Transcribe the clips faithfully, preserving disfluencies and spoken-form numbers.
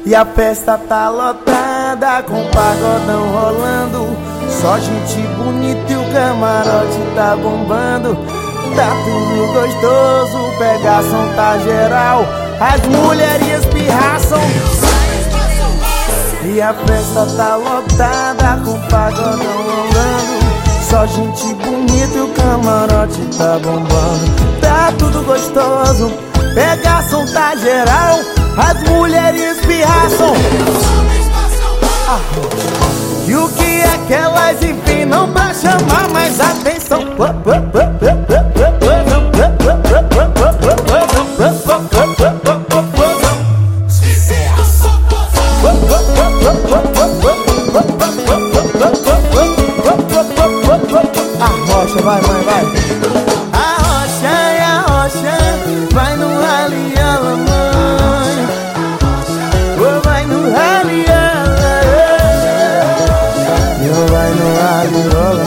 E a festa tá lotada, com pagodão rolando, só gente bonita e o camarote tá bombando. Tá tudo gostoso, pegação tá geral, as mulheres pirraçam. E a festa tá lotada, com pagodão rolando, só gente bonita e o camarote tá bombando. Tá tudo gostoso, pegação tá geral, as mulheres pirraçam. Ah, e o que é que elas empinam pra chamar mais atenção? A rocha, vai mãe, vai. A rocha e a rocha vai no rally, ela mãe. Oh, vai no rally, ela eu vai no rally, ela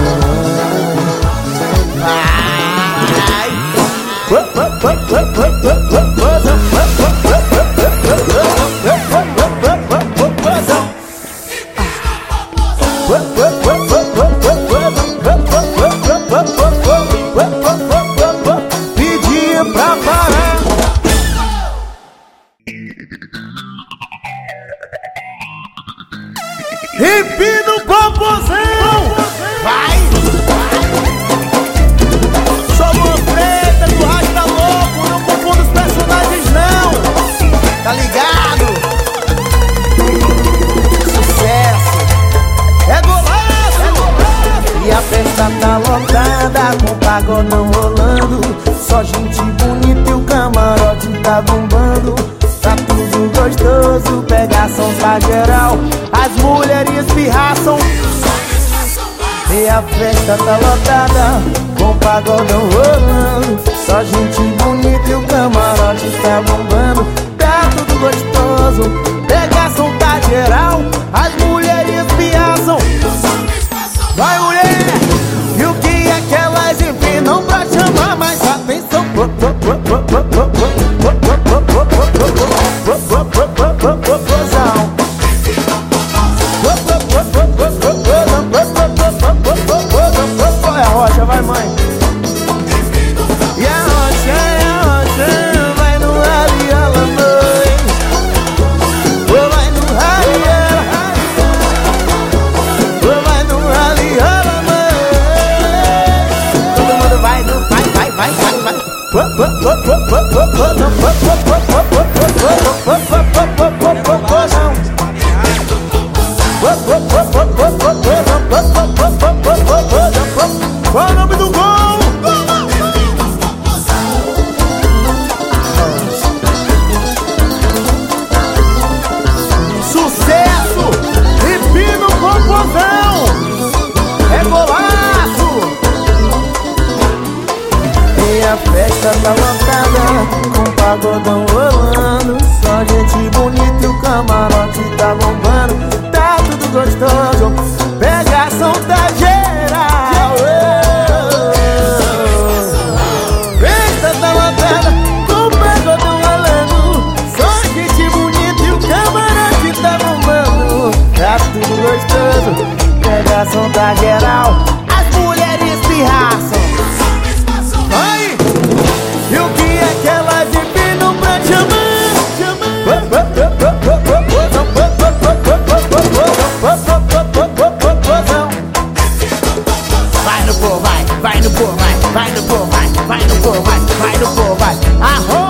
pedia pra parar. Empina o popozão, vai! Somos preta do Rasta Louco, não confunda os personagens não, tá ligado? Sucesso, é golaço, é golaço. E a festa tá lotada, com pagodão rolando, só gente bonita e o camarote tá bombando. Tá tudo gostoso, pegação tá geral, as mulheres pirraçam. E a festa tá lotada, com pagodão rolando, só gente bonita e o camarote tá bombando. Tá tudo gostoso, pegação tá geral, as mulheres pirraçam. Vai mulher! E o que é que elas empinam pra chamar mais atenção? Vai a rocha, vai mãe. E a rocha, e a rocha vai no rally, ela mãe. Oh, vai no rally, ela. Oh, vai no rally, ela mãe. Todo mundo vai no, vai, vai, vai, vai, vai. Qual o nome do gol? Sucesso! Empina o popozão! É golaço! E a festa tá lotada, com pagodão rolando, só gente bonita e o camarote tá bombando. Tá tudo gostoso, pegação tá geral. Festa tá lotada, com pagodão rolando, só gente bonita e o camarote tá bombando. Tá tudo gostoso, pegação tá geral, as mulheres pirraçam. Vai! E o que é que elas empinam pra chamar? Vai no pô, vai, vai no pô, vai, vai no pô, vai, vai no pô, vai, vai no pô, vai. A